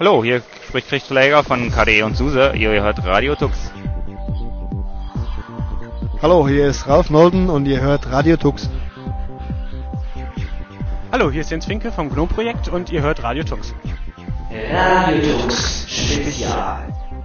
Hallo, hier spricht Christoph Läger von KDE und SUSE. Ihr hört Radio Tux. Hallo, hier ist Ralf Nolden und ihr hört Radio Tux. Hallo, hier ist Jens Finke vom GNOME-Projekt und ihr hört Radio Tux. Radio Tux Spezial.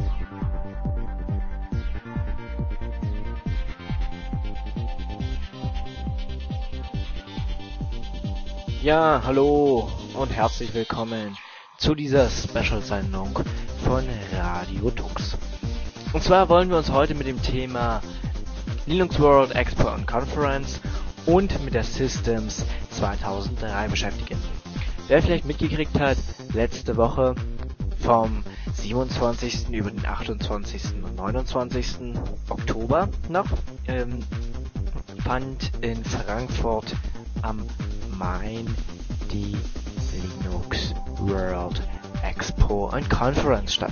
Ja, hallo und herzlich willkommen zu dieser Special-Sendung von Radio Tux. Und zwar wollen wir uns heute mit dem Thema Linux World Expo and Conference und mit der Systems 2003 beschäftigen. Wer vielleicht mitgekriegt hat, letzte Woche vom 27. über den 28. und 29. Oktober noch fand in Frankfurt am Main die Linux World Expo and Conference statt.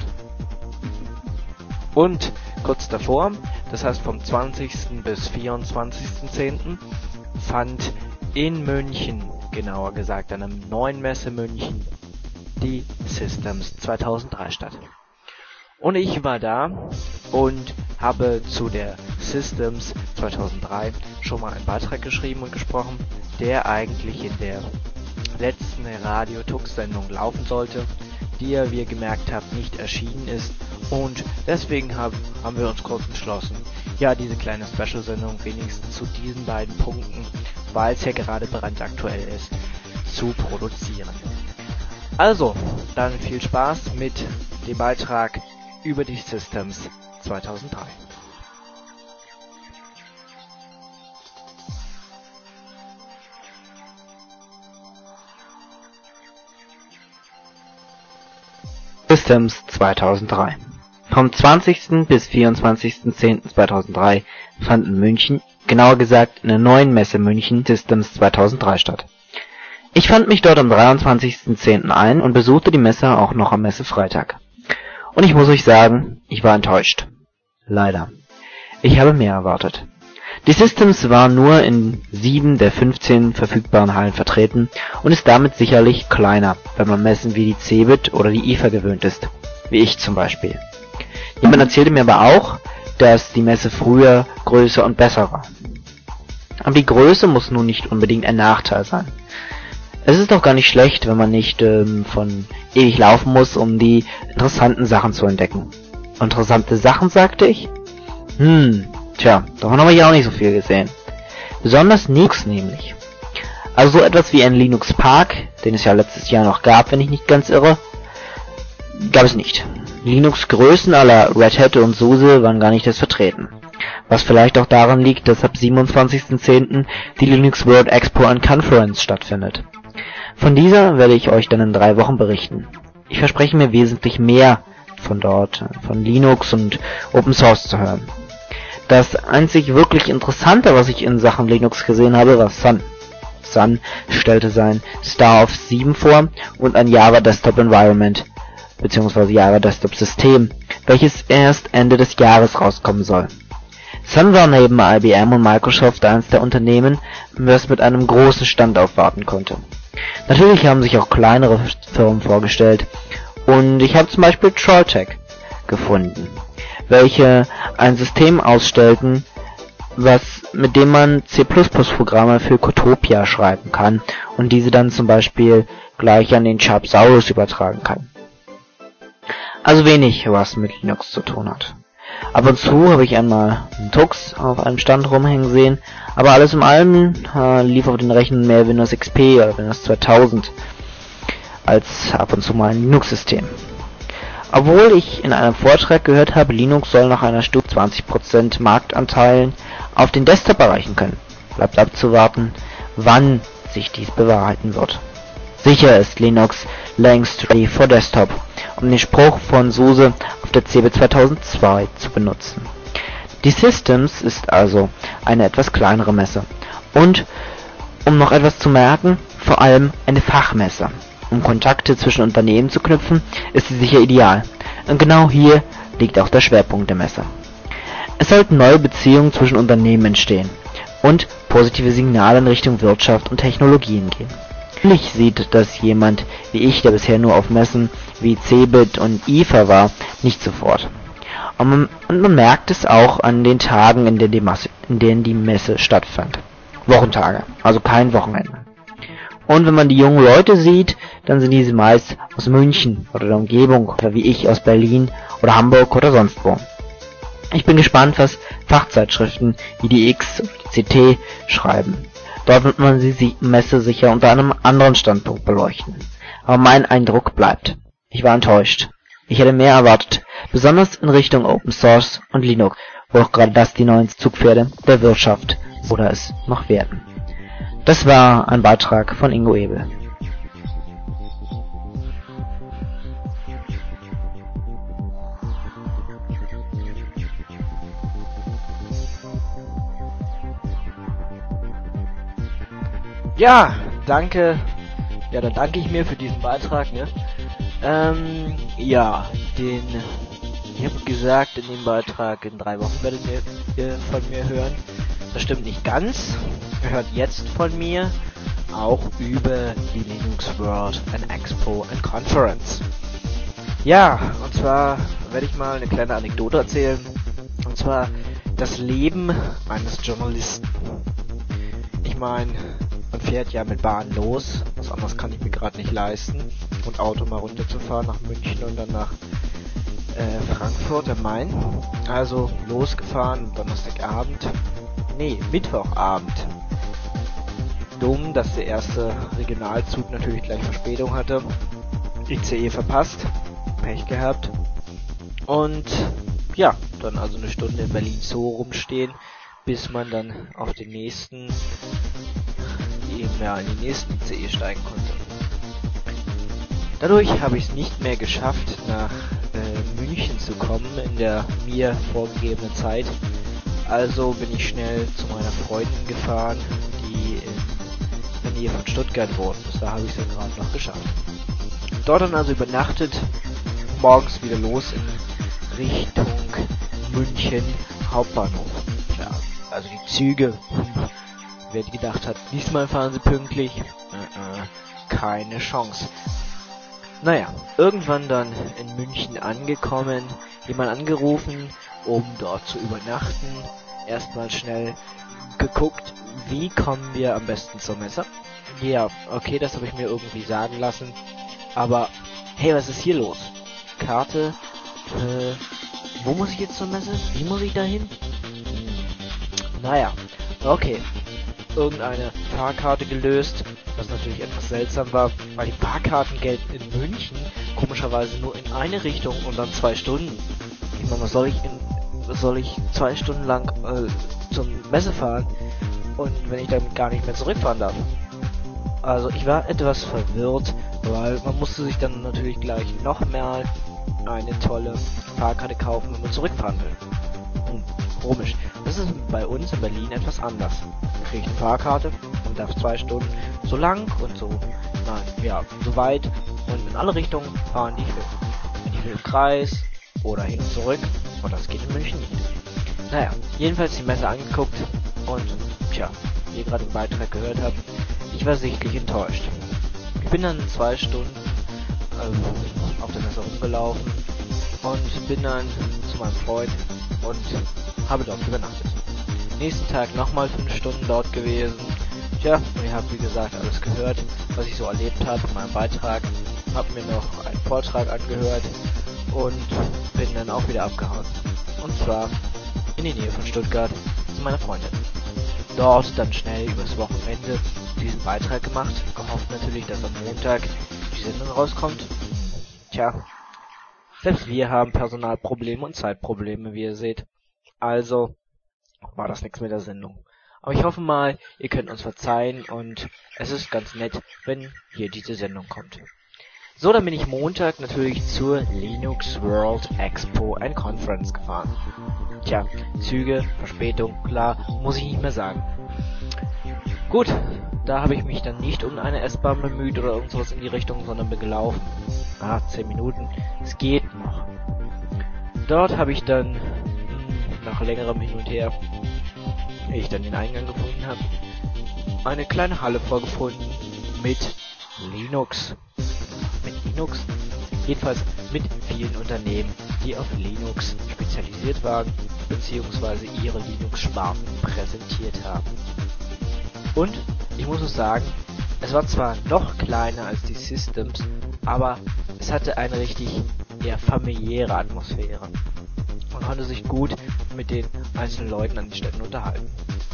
Und kurz davor, das heißt vom 20. bis 24.10. fand in München, genauer gesagt an einer neuen Messe München, die Systems 2003 statt. Und ich war da und habe zu der Systems 2003 schon mal einen Beitrag geschrieben und gesprochen, der eigentlich in der letzten Radio-Tux-Sendung laufen sollte, die ja, wie ihr gemerkt habt, nicht erschienen ist. Und deswegen haben wir uns kurz entschlossen, ja, diese kleine Special-Sendung wenigstens zu diesen beiden Punkten, weil es ja gerade brandaktuell ist, zu produzieren. Also, dann viel Spaß mit dem Beitrag über die Systems 2003. Systems 2003. Vom 20. bis 24.10.2003 fand in München, genauer gesagt in der neuen Messe München, Systems 2003 statt. Ich fand mich dort am 23.10. ein und besuchte die Messe auch noch am Messefreitag. Und ich muss euch sagen, ich war enttäuscht. Leider. Ich habe mehr erwartet. Die Systems war nur in 7 der 15 verfügbaren Hallen vertreten und ist damit sicherlich kleiner, wenn man Messen wie die CeBIT oder die IFA gewöhnt ist. Wie ich zum Beispiel. Jemand erzählte mir aber auch, dass die Messe früher größer und besser war. Aber die Größe muss nun nicht unbedingt ein Nachteil sein. Es ist doch gar nicht schlecht, wenn man nicht von ewig laufen muss, um die interessanten Sachen zu entdecken. Interessante Sachen, sagte ich? Davon habe ich auch nicht so viel gesehen. Besonders Linux nämlich. Also so etwas wie ein Linux Park, den es ja letztes Jahr noch gab, wenn ich nicht ganz irre, gab es nicht. Linux-Größen à la Red Hat und SUSE waren gar nicht erst vertreten. Was vielleicht auch daran liegt, dass ab 27.10. die Linux World Expo and Conference stattfindet. Von dieser werde ich euch dann in 3 Wochen berichten. Ich verspreche mir wesentlich mehr von dort, von Linux und Open Source zu hören. Das einzig wirklich Interessante, was ich in Sachen Linux gesehen habe, war Sun. Sun stellte sein Star of 7 vor und ein Java Desktop Environment, bzw. Java Desktop System, welches erst Ende des Jahres rauskommen soll. Sun war neben IBM und Microsoft eines der Unternehmen, das mit einem großen Stand aufwarten konnte. Natürlich haben sich auch kleinere Firmen vorgestellt und ich habe zum Beispiel Trolltech gefunden, welche ein System ausstellten, mit dem man C++-Programme für Cotopia schreiben kann und diese dann zum Beispiel gleich an den Sharpsaurus übertragen kann. Also wenig, was mit Linux zu tun hat. Ab und zu habe ich einmal einen Tux auf einem Stand rumhängen sehen, aber alles in allem lief auf den Rechnern mehr Windows XP oder Windows 2000 als ab und zu mal ein Linux-System. Obwohl ich in einem Vortrag gehört habe, Linux soll nach einer Studie 20% Marktanteilen auf den Desktop erreichen können. Bleibt abzuwarten, wann sich dies bewahrheiten wird. Sicher ist Linux längst ready for Desktop, um den Spruch von SUSE auf der CeBIT 2002 zu benutzen. Die Systems ist also eine etwas kleinere Messe und, um noch etwas zu merken, vor allem eine Fachmesse. Um Kontakte zwischen Unternehmen zu knüpfen, ist sie sicher ideal. Und genau hier liegt auch der Schwerpunkt der Messe. Es sollten neue Beziehungen zwischen Unternehmen entstehen und positive Signale in Richtung Wirtschaft und Technologien gehen. Natürlich sieht das jemand wie ich, der bisher nur auf Messen wie Cebit und IFA war, nicht sofort. Und man merkt es auch an den Tagen, in denen die Messe stattfand. Wochentage, also kein Wochenende. Und wenn man die jungen Leute sieht, dann sind diese meist aus München oder der Umgebung, oder wie ich aus Berlin oder Hamburg oder sonst wo. Ich bin gespannt, was Fachzeitschriften wie die X oder die CT schreiben. Dort wird man die Messe sicher unter einem anderen Standpunkt beleuchten. Aber mein Eindruck bleibt. Ich war enttäuscht. Ich hätte mehr erwartet, besonders in Richtung Open Source und Linux, wo auch gerade das die neuen Zugpferde der Wirtschaft oder es noch werden. Das war ein Beitrag von Ingo Ebel. Ja, danke. Ja, dann danke ich mir für diesen Beitrag, ne? Ja, ich habe gesagt in dem Beitrag, in 3 Wochen werdet ihr von mir hören. Das stimmt nicht ganz. Ihr hört jetzt von mir auch über die Linux World, an Expo, and Conference. Ja, und zwar werde ich mal eine kleine Anekdote erzählen. Und zwar das Leben eines Journalisten. Ich meine, man fährt ja mit Bahn los, was anderes kann ich mir gerade nicht leisten. Und Auto mal runterzufahren nach München und dann nach Frankfurt am Main. Also losgefahren, Donnerstagabend. Nee, Mittwochabend. Dumm, dass der erste Regionalzug natürlich gleich Verspätung hatte. ICE verpasst. Pech gehabt. Und ja, dann also eine Stunde in Berlin Zoo rumstehen, bis man dann auf den nächsten, in den nächsten ICE steigen konnte. Dadurch habe ich es nicht mehr geschafft, nach München zu kommen in der mir vorgegebenen Zeit. Also bin ich schnell zu meiner Freundin gefahren, die in der Nähe von Stuttgart wohnt. Bis da habe ich es ja gerade noch geschafft. Dort dann also übernachtet, morgens wieder los in Richtung München Hauptbahnhof. Ja, also die Züge, wer gedacht hat, diesmal fahren sie pünktlich, keine Chance. Naja, irgendwann dann in München angekommen, jemand angerufen, um dort zu übernachten. Erstmal schnell geguckt, wie kommen wir am besten zur Messe. Ja, okay, das habe ich mir irgendwie sagen lassen. Aber, hey, was ist hier los? Karte, wo muss ich jetzt zur Messe? Wie muss ich da hin? Naja, okay. Irgendeine Fahrkarte gelöst, was natürlich etwas seltsam war, weil die Fahrkarten gelten in München komischerweise nur in eine Richtung und dann 2 Stunden. Ich meine, was soll ich 2 Stunden lang zum Messe fahren und wenn ich damit gar nicht mehr zurückfahren darf? Also ich war etwas verwirrt, weil man musste sich dann natürlich gleich nochmal eine tolle Fahrkarte kaufen, wenn man zurückfahren will. Komisch. Das ist bei uns in Berlin etwas anders. Man kriegt eine Fahrkarte und darf 2 Stunden so lang und so, so weit und in alle Richtungen fahren, die ich will. Wenn ich will im Kreis oder hin und zurück, und das geht in München nicht. Naja, jedenfalls die Messe angeguckt und, wie ihr gerade im Beitrag gehört habt, ich war sichtlich enttäuscht. Ich bin dann 2 Stunden auf der Messe rumgelaufen und bin dann zu meinem Freund und habe dort übernachtet. Nächsten Tag nochmal 5 Stunden dort gewesen. Tja, und ihr habt wie gesagt alles gehört, was ich so erlebt habe in meinem Beitrag. Hab mir noch einen Vortrag angehört und bin dann auch wieder abgehauen. Und zwar in die Nähe von Stuttgart zu meiner Freundin. Dort dann schnell übers Wochenende diesen Beitrag gemacht, gehofft natürlich, dass am Montag die Sendung rauskommt. Tja, selbst wir haben Personalprobleme und Zeitprobleme, wie ihr seht. Also war das nichts mit der Sendung. Aber ich hoffe mal, ihr könnt uns verzeihen und es ist ganz nett, wenn hier diese Sendung kommt. So, dann bin ich Montag natürlich zur Linux World Expo and Conference gefahren. Tja, Züge, Verspätung, klar, muss ich nicht mehr sagen. Gut, da habe ich mich dann nicht um eine S-Bahn bemüht oder irgendwas in die Richtung, sondern bin gelaufen. 10 Minuten, es geht noch. Dort habe ich dann nach längerem Hin und Her, ehe ich dann den Eingang gefunden habe, eine kleine Halle vorgefunden mit Linux. Mit Linux? Jedenfalls mit vielen Unternehmen, die auf Linux spezialisiert waren, beziehungsweise ihre Linux-Sparten präsentiert haben. Und ich muss auch sagen, es war zwar noch kleiner als die Systems, aber es hatte eine richtig eher familiäre Atmosphäre. Man konnte sich gut mit den einzelnen Leuten an den Ständen unterhalten.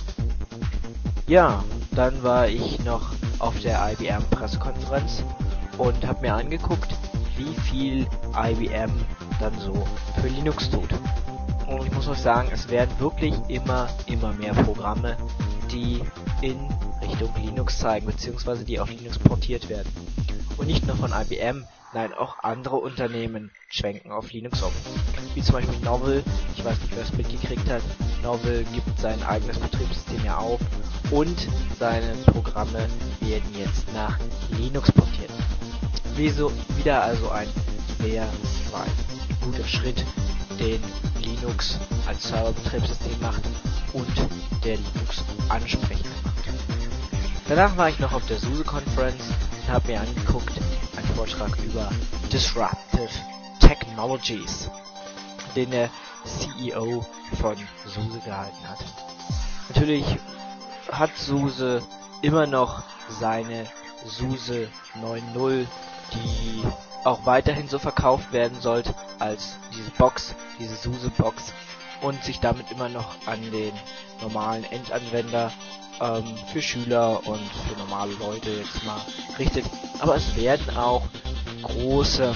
Ja, dann war ich noch auf der IBM-Pressekonferenz und habe mir angeguckt, wie viel IBM dann so für Linux tut. Und ich muss euch sagen, es werden wirklich immer mehr Programme, die in Richtung Linux zeigen, beziehungsweise die auf Linux portiert werden. Und nicht nur von IBM, nein, auch andere Unternehmen schwenken auf Linux um. Wie zum Beispiel Novell, ich weiß nicht, wer es mitgekriegt hat, Novell gibt sein eigenes Betriebssystem ja auf und seine Programme werden jetzt nach Linux portiert. Wieder also ein sehr guter Schritt, den Linux als Serverbetriebssystem macht und der Linux ansprechend macht. Danach war ich noch auf der SUSE Conference und habe mir angeguckt einen Vortrag über Disruptive Technologies, den der CEO von SUSE gehalten hat. Natürlich hat SUSE immer noch seine SUSE 9.0, die auch weiterhin so verkauft werden sollte als diese SUSE-Box und sich damit immer noch an den normalen Endanwender für Schüler und für normale Leute jetzt mal richtet. Aber es werden auch große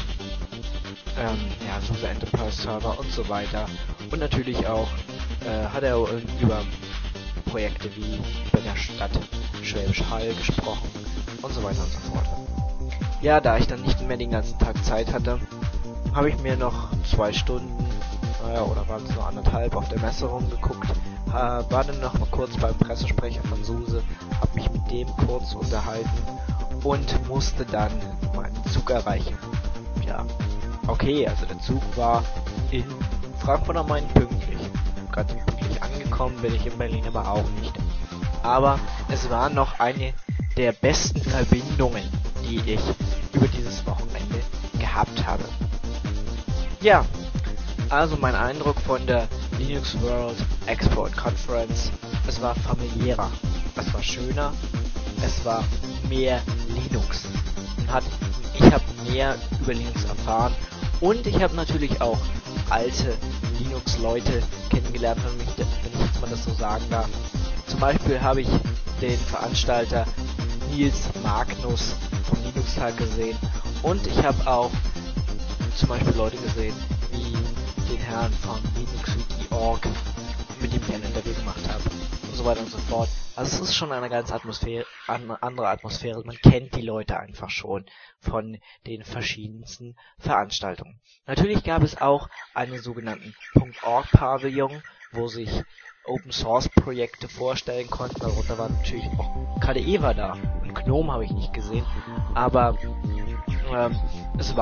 SUSE Enterprise Server und so weiter. Und natürlich auch hat er über Projekte wie bei der Stadt Schwäbisch Hall gesprochen und so weiter und so fort. Ja, da ich dann nicht mehr den ganzen Tag Zeit hatte, habe ich mir noch 2 Stunden, oder waren es nur 1,5 auf der Messe rumgeguckt, war dann noch mal kurz beim Pressesprecher von SUSE, habe mich mit dem kurz unterhalten und musste dann meinen Zug erreichen. Ja, okay, also der Zug war in Frankfurt am Main pünktlich. Ganz pünktlich angekommen bin ich in Berlin aber auch nicht. Aber es war noch eine der besten Verbindungen, die ich über dieses Wochenende gehabt habe. Ja, also mein Eindruck von der Linux World Export Conference, es war familiärer, es war schöner, es war mehr Linux. Ich habe mehr über Linux erfahren und ich habe natürlich auch alte Linux-Leute kennengelernt, wenn ich jetzt mal das so sagen darf. Zum Beispiel habe ich den Veranstalter Nils Magnus vom Linux-Tag gesehen und ich habe auch zum Beispiel Leute gesehen wie den Herrn von LinuxWiki.org, mit dem ich ein Interview gemacht habe und so weiter und so fort. Also es ist schon eine ganz andere Atmosphäre. Man kennt die Leute einfach schon von den verschiedensten Veranstaltungen. Natürlich gab es auch einen sogenannten .org-Pavillon, wo sich Open Source Projekte vorstellen konnten. Darunter war natürlich auch KDE war da und GNOME habe ich nicht gesehen, aber es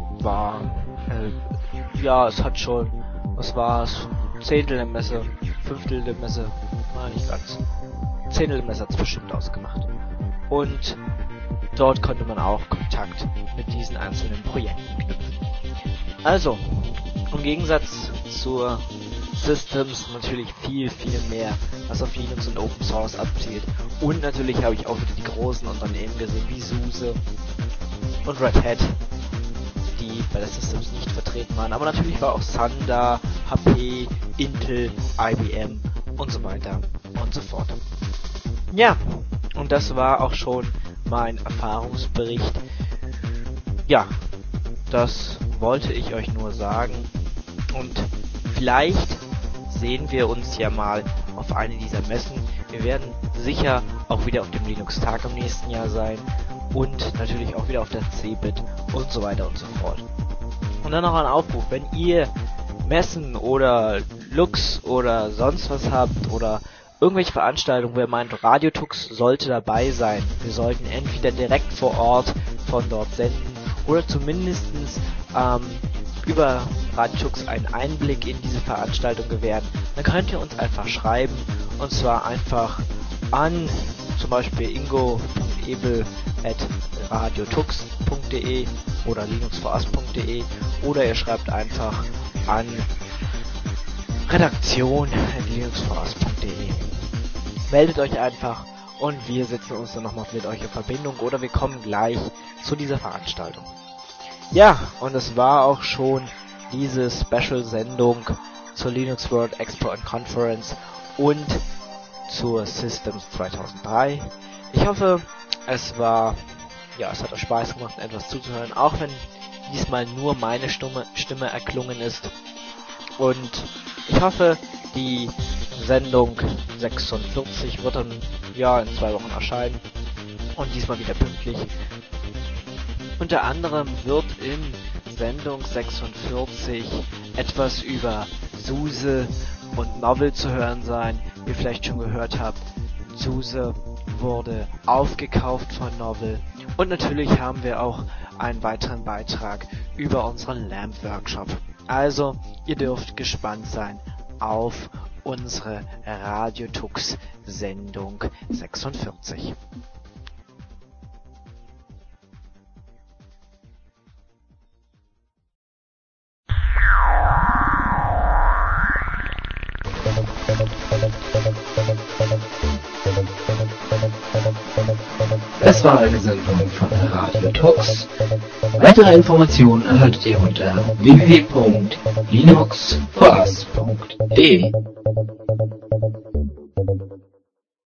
hat schon, was war's, Zehntel der Messe, Fünftel der Messe, nicht ganz, Zehntel der Messe hat's bestimmt ausgemacht. Und dort konnte man auch Kontakt mit diesen einzelnen Projekten knüpfen. Also, im Gegensatz zur Systems natürlich viel mehr, was auf Linux und Open Source abzielt. Und natürlich habe ich auch wieder die großen Unternehmen gesehen, wie SUSE und Red Hat, die bei der Systems nicht vertreten waren. Aber natürlich war auch Sun da, HP, Intel, IBM und so weiter und so fort. Ja, und das war auch schon mein Erfahrungsbericht. Ja, das wollte ich euch nur sagen. Und vielleicht sehen wir uns ja mal auf eine dieser Messen. Wir werden sicher auch wieder auf dem Linux-Tag im nächsten Jahr sein und natürlich auch wieder auf der CeBIT und so weiter und so fort. Und dann noch ein Aufruf, wenn ihr Messen oder Lux oder sonst was habt oder irgendwelche Veranstaltungen, wo ihr meint, Radiotux sollte dabei sein. Wir sollten entweder direkt vor Ort von dort senden oder zumindestens über Radiotux einen Einblick in diese Veranstaltung gewähren. Dann könnt ihr uns einfach schreiben und zwar einfach an zum Beispiel ingo.eg ebel@radiotux.de oder linuxvoras.de oder ihr schreibt einfach an redaktion@linuxvoras.de. Meldet euch einfach und wir setzen uns dann nochmal mit euch in Verbindung oder wir kommen gleich zu dieser Veranstaltung. Ja, und es war auch schon diese Special-Sendung zur Linux World Expo and Conference und zur Systems 2003. Ich hoffe, es hat euch Spaß gemacht, etwas zuzuhören, auch wenn diesmal nur meine Stimme erklungen ist. Und ich hoffe, die Sendung 46 wird dann in 2 Wochen erscheinen und diesmal wieder pünktlich. Unter anderem wird in Sendung 46 etwas über SUSE und Novell zu hören sein. Wie ihr vielleicht schon gehört habt, SUSE wurde aufgekauft von Novell. Und natürlich haben wir auch einen weiteren Beitrag über unseren LAMP-Workshop. Also, ihr dürft gespannt sein auf unsere Radiotux-Sendung 46. Das war eine Sendung von Radio Tux. Weitere Informationen erhaltet ihr unter www.linuxvoras.de.